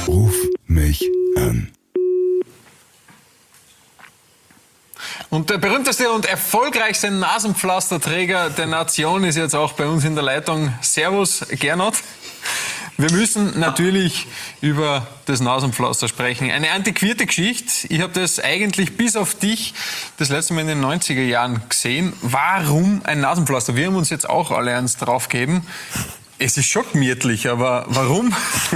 Ruf mich an. Und der berühmteste und erfolgreichste Nasenpflasterträger der Nation ist jetzt auch bei uns in der Leitung. Servus, Gernot. Wir müssen natürlich über das Nasenpflaster sprechen. Eine antiquierte Geschichte. Ich habe das eigentlich bis auf dich das letzte Mal in den 90er Jahren gesehen. Warum ein Nasenpflaster? Wir haben uns jetzt auch alle eins draufgegeben. Es ist schon gemütlich, aber warum?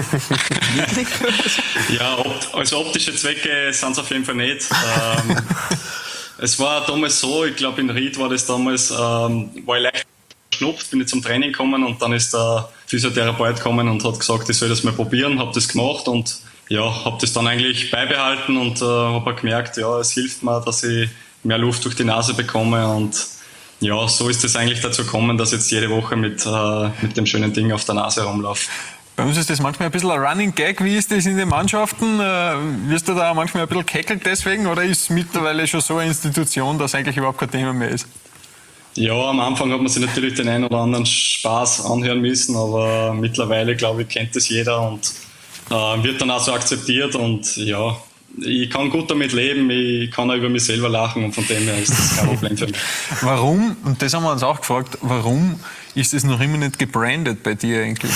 Ja, also optische Zwecke sind es auf jeden Fall nicht. Es war damals so, ich glaube in Ried war das damals, war ich leicht geschnupft, bin ich zum Training gekommen und dann ist der Physiotherapeut gekommen und hat gesagt, ich soll das mal probieren, habe das gemacht und ja, habe das dann eigentlich beibehalten und habe gemerkt, ja, es hilft mir, dass ich mehr Luft durch die Nase bekomme und ja, so ist es eigentlich dazu gekommen, dass ich jetzt jede Woche mit dem schönen Ding auf der Nase rumlaufe. Bei uns ist das manchmal ein bisschen ein Running Gag. Wie ist das in den Mannschaften? Wirst du da manchmal ein bisschen gehackelt deswegen oder ist es mittlerweile schon so eine Institution, dass eigentlich überhaupt kein Thema mehr ist? Ja, am Anfang hat man sich natürlich den einen oder anderen Spaß anhören müssen, aber mittlerweile, glaube ich, kennt das jeder und wird dann auch so akzeptiert und ja, ich kann gut damit leben, ich kann auch über mich selber lachen und von dem her ist das kein Problem für mich. Warum, und das haben wir uns auch gefragt, warum ist es noch immer nicht gebrandet bei dir eigentlich?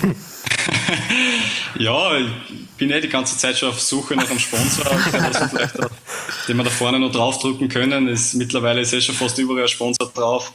Ja, ich bin die ganze Zeit schon auf Suche nach einem Sponsor, den wir da vorne noch draufdrücken können. Mittlerweile ist schon fast überall ein Sponsor drauf.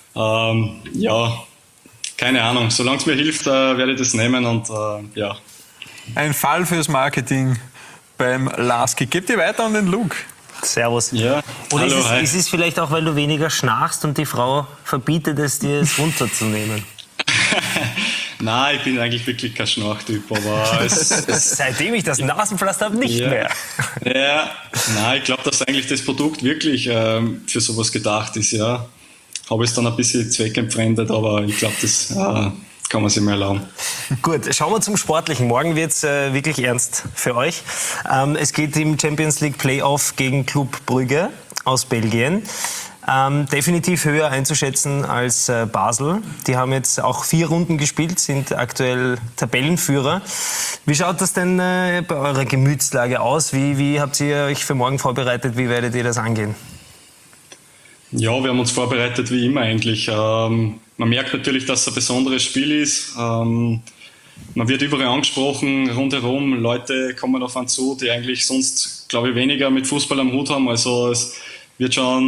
Ja, keine Ahnung. Solange es mir hilft, werde ich das nehmen und ja. Ein Fall fürs Marketing beim Lasky. Gib dir weiter an den Luke. Servus. Ja. Oder hallo, ist es vielleicht auch, weil du weniger schnarchst und die Frau verbietet es dir, es runterzunehmen? Nein, ich bin eigentlich wirklich kein Schnarchtyp, aber Seitdem ich das Nasenpflaster habe, nicht mehr. Ja, nein, ich glaube, dass eigentlich das Produkt wirklich für sowas gedacht ist, ja. Habe es dann ein bisschen zweckentfremdet, aber ich glaube, das kann man sich mal erlauben. Gut, schauen wir zum Sportlichen. Morgen wird es wirklich ernst für euch. Es geht im Champions League Playoff gegen Club Brügge aus Belgien. Definitiv höher einzuschätzen als Basel. Die haben jetzt auch 4 Runden gespielt, sind aktuell Tabellenführer. Wie schaut das denn bei eurer Gemütslage aus? Wie habt ihr euch für morgen vorbereitet? Wie werdet ihr das angehen? Ja, wir haben uns vorbereitet wie immer eigentlich. Man merkt natürlich, dass es ein besonderes Spiel ist. Man wird überall angesprochen, rundherum. Leute kommen auf einen zu, die eigentlich sonst, glaube ich, weniger mit Fußball am Hut haben. Also es werden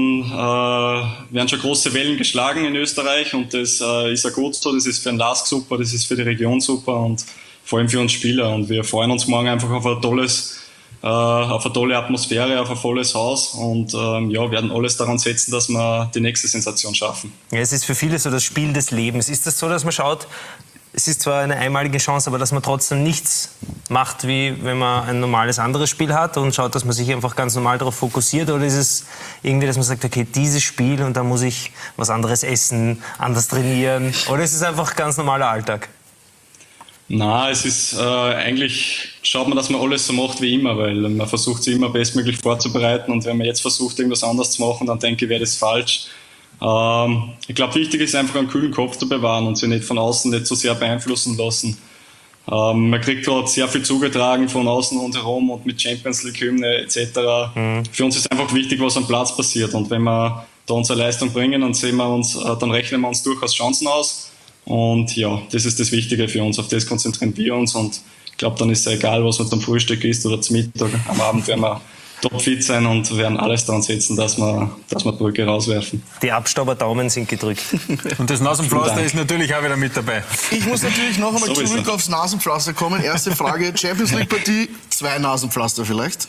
schon große Wellen geschlagen in Österreich und das ist auch gut so. Das ist für den LASK super, das ist für die Region super und vor allem für uns Spieler. Und wir freuen uns morgen einfach auf eine tolle Atmosphäre, auf ein volles Haus und ja, werden alles daran setzen, dass wir die nächste Sensation schaffen. Ja, es ist für viele so das Spiel des Lebens. Ist das so, dass man schaut, es ist zwar eine einmalige Chance, aber dass man trotzdem nichts macht, wie wenn man ein normales anderes Spiel hat und schaut, dass man sich einfach ganz normal darauf fokussiert? Oder ist es irgendwie, dass man sagt, okay, dieses Spiel und da muss ich was anderes essen, anders trainieren? Oder ist es einfach ganz normaler Alltag? Na, es ist eigentlich, schaut man, dass man alles so macht wie immer, weil man versucht sich immer bestmöglich vorzubereiten und wenn man jetzt versucht, irgendwas anderes zu machen, dann denke ich, wäre das falsch. Ich glaube, wichtig ist einfach einen kühlen Kopf zu bewahren und sich nicht von außen nicht so sehr beeinflussen lassen. Man kriegt gerade sehr viel zugetragen von außen und herum und mit Champions League Hymne etc. Für uns ist einfach wichtig, was am Platz passiert und wenn wir da unsere Leistung bringen, dann rechnen wir uns durchaus Chancen aus. Und ja, das ist das Wichtige für uns, auf das konzentrieren wir uns und ich glaube, dann ist es egal, was man zum Frühstück isst oder zum Mittag. Am Abend werden wir topfit sein und werden alles daran setzen, dass wir Brücke rauswerfen. Die Abstauberdaumen sind gedrückt. Und das Nasenpflaster ist natürlich auch wieder mit dabei. Ich muss natürlich noch einmal zurück aufs Nasenpflaster kommen. Erste Frage, Champions League Partie, 2 Nasenpflaster vielleicht?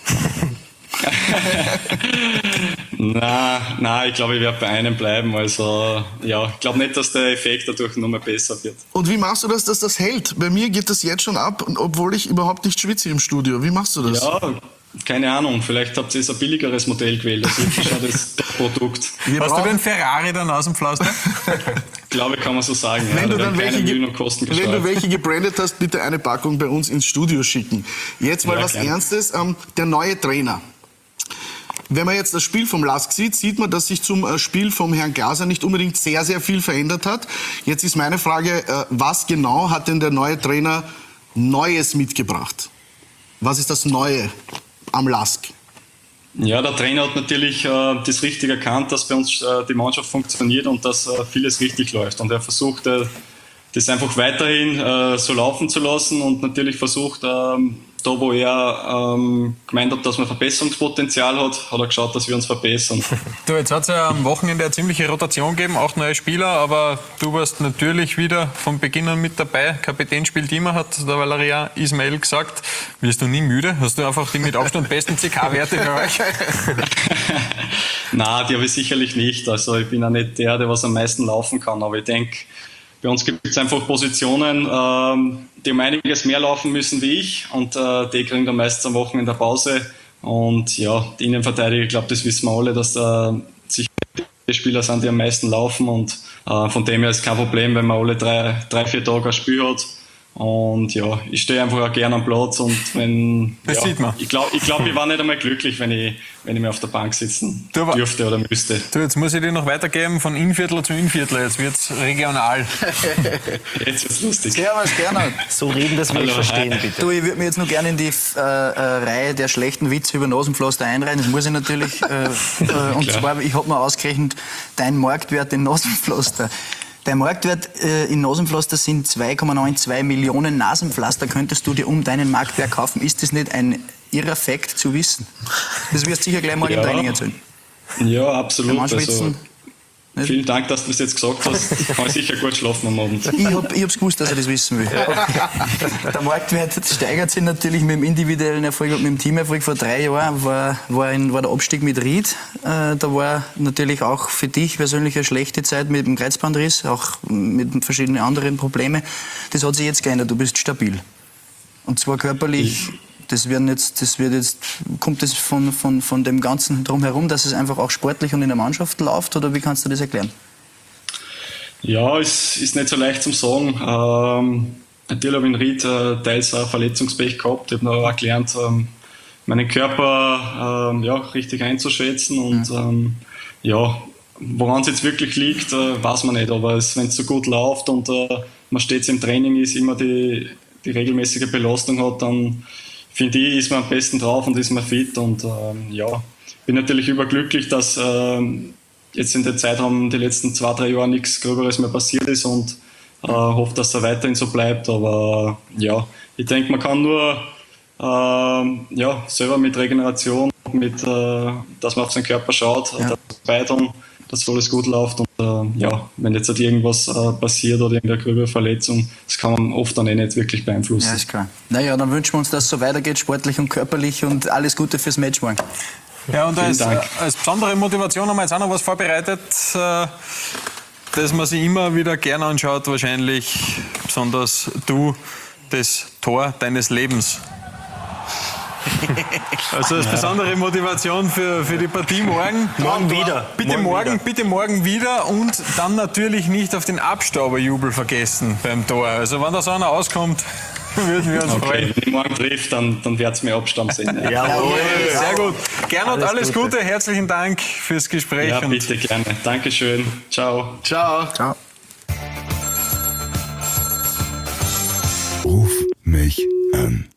Nein, ich glaube, ich werde bei einem bleiben. Also, ja, ich glaube nicht, dass der Effekt dadurch noch mal besser wird. Und wie machst du das, dass das hält? Bei mir geht das jetzt schon ab, obwohl ich überhaupt nicht schwitze im Studio. Wie machst du das? Ja, keine Ahnung. Vielleicht habt ihr ein billigeres Modell gewählt. Das ist schon das Produkt. Hast du den Ferrari da Nasenpflaster? Ich glaube, kann man so sagen. Wenn, ja, du dann wenn du welche gebrandet hast, bitte eine Packung bei uns ins Studio schicken. Jetzt mal ja, was Ernstes. Der neue Trainer. Wenn man jetzt das Spiel vom LASK sieht, sieht man, dass sich zum Spiel vom Herrn Glaser nicht unbedingt sehr, sehr viel verändert hat. Jetzt ist meine Frage, was genau hat denn der neue Trainer Neues mitgebracht? Was ist das Neue am LASK? Ja, der Trainer hat natürlich das richtig erkannt, dass bei uns die Mannschaft funktioniert und dass vieles richtig läuft. Und er versucht, das einfach weiterhin so laufen zu lassen und natürlich versucht, da wo er gemeint hat, dass man Verbesserungspotenzial hat, hat er geschaut, dass wir uns verbessern. Du, jetzt hat es ja am Wochenende eine ziemliche Rotation gegeben, 8 neue Spieler, aber du warst natürlich wieder von Beginn an mit dabei. Kapitän spielt immer, hat der Valerian Ismail gesagt. Wirst du nie müde? Hast du einfach die mit Abstand besten CK-Werte für euch? Nein, die habe ich sicherlich nicht. Also ich bin auch nicht der was am meisten laufen kann, aber ich denke, bei uns gibt es einfach Positionen, die um einiges mehr laufen müssen wie ich und die kriegen dann meistens am Wochenende Pause. Und ja, die Innenverteidiger, ich glaube, das wissen wir alle, dass sicher die Spieler sind, die am meisten laufen und von dem her ist kein Problem, wenn man alle 3-4 Tage ein Spiel hat. Und ja, ich stehe einfach auch gerne am Platz und wenn, das sieht man. Ich glaube, ich war nicht einmal glücklich, wenn ich mehr auf der Bank sitzen dürfte oder müsste. Du, jetzt muss ich dir noch weitergeben, von Innviertler zu Innviertler, jetzt wird es regional. Jetzt wird's lustig. Servus, Gernot. So reden, dass wir euch verstehen, bitte. Du, ich würde mir jetzt noch gerne in die Reihe der schlechten Witze über Nasenpflaster einreihen. Das muss ich natürlich. Und zwar, ich habe mir ausgerechnet, dein Marktwert in Nasenpflaster. Dein Marktwert in Nasenpflaster sind 2,92 Millionen Nasenpflaster. Könntest du dir um deinen Marktwert kaufen? Ist das nicht ein irrer Fakt zu wissen? Das wirst du sicher gleich mal im Training erzählen. Ja, absolut. Also, Nicht? vielen Dank, dass du das jetzt gesagt hast. Ich kann sicher gut schlafen am Abend. Ich hab's gewusst, dass er das wissen will. Okay. Der Marktwert steigert sich natürlich mit dem individuellen Erfolg und mit dem Teamerfolg. Vor 3 Jahren war der Abstieg mit Ried. Da war natürlich auch für dich persönlich eine schlechte Zeit mit dem Kreuzbandriss, auch mit verschiedenen anderen Problemen. Das hat sich jetzt geändert, du bist stabil. Und zwar körperlich. Kommt das von dem Ganzen drumherum, dass es einfach auch sportlich und in der Mannschaft läuft, oder wie kannst du das erklären? Ja, es ist nicht so leicht zum sagen. Natürlich habe ich in Ried teils auch Verletzungspech gehabt. Ich habe noch auch gelernt, meinen Körper richtig einzuschätzen und woran es jetzt wirklich liegt, weiß man nicht. Aber wenn es so gut läuft und man stets im Training ist, immer die regelmäßige Belastung hat, dann finde ich, ist man am besten drauf und ist man fit und bin natürlich überglücklich, dass jetzt in der Zeitraum die letzten 2-3 Jahre nichts Gröberes mehr passiert ist und hoffe, dass er weiterhin so bleibt, aber ja, ich denke, man kann nur selber mit Regeneration, dass man auf seinen Körper schaut, dass alles gut läuft und wenn jetzt halt irgendwas passiert oder irgendeine gröbere Verletzung, das kann man oft dann nicht wirklich beeinflussen. Ja, ist klar. Naja, dann wünschen wir uns, dass es so weitergeht, sportlich und körperlich, und alles Gute fürs Match morgen. Ja, und als besondere Motivation haben wir jetzt auch noch was vorbereitet, das man sich immer wieder gerne anschaut, wahrscheinlich besonders du, das Tor deines Lebens. Also als besondere Motivation für die Partie morgen. Morgen wieder. Bitte morgen wieder und dann natürlich nicht auf den Abstauberjubel vergessen beim Tor. Also wenn da so einer auskommt, würden wir uns freuen. Wenn ich morgen trifft, dann wird es mir Abstand sehen. Jawohl, sehr gut. Gernot, alles Gute, herzlichen Dank fürs Gespräch. Ja, bitte gerne. Dankeschön. Ciao. Ciao. Ciao. Ruf mich an.